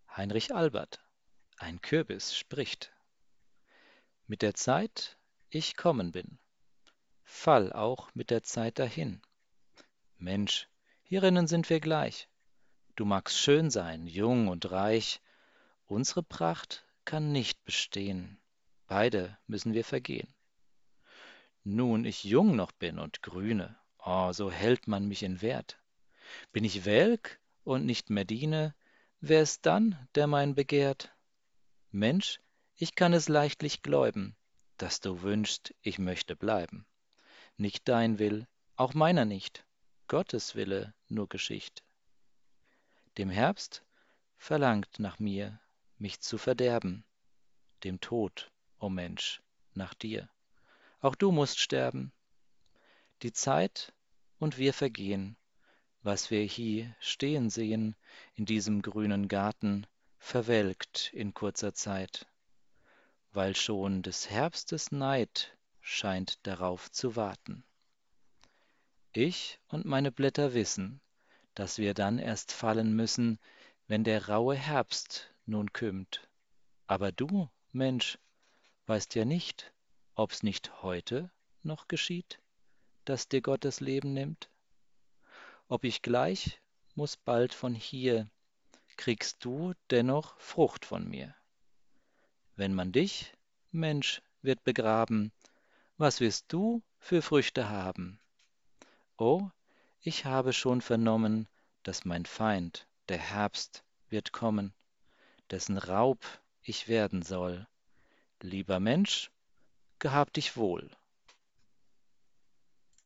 Heinrich Albert: Ein Kürbis spricht. Mit der Zeit ich kommen bin, fall auch mit der Zeit dahin. Mensch, hierinnen sind wir gleich. Du magst schön sein, jung und reich, unsere Pracht kann nicht bestehen, beide müssen wir vergehen. Nun ich jung noch bin und grüne, oh, so hält man mich in Wert. Bin ich welk und nicht mehr diene, wer ist dann, der mein begehrt? Mensch, ich kann es leichtlich gläuben, dass du wünschst, ich möchte bleiben. Nicht dein Will, auch meiner nicht, Gottes Wille nur geschicht. Dem Herbst verlangt nach mir, mich zu verderben, dem Tod, o Mensch, nach dir. Auch du musst sterben. Die Zeit und wir vergehen, was wir hie stehen sehen in diesem grünen Garten, verwelkt in kurzer Zeit, weil schon des Herbstes Neid scheint darauf zu warten. Ich und meine Blätter wissen, dass wir dann erst fallen müssen, wenn der raue Herbst nun kümmt. Aber du, Mensch, weißt ja nicht, ob's nicht heute noch geschieht, dass dir Gott das Leben nimmt. Ob ich gleich muß bald von hier, kriegst du dennoch Frucht von mir. Wenn man dich, Mensch, wird begraben, was wirst du für Früchte haben? Oh, ich habe schon vernommen, dass mein Feind, der Herbst, wird kommen, dessen Raub ich werden soll. Lieber Mensch, gehab dich wohl.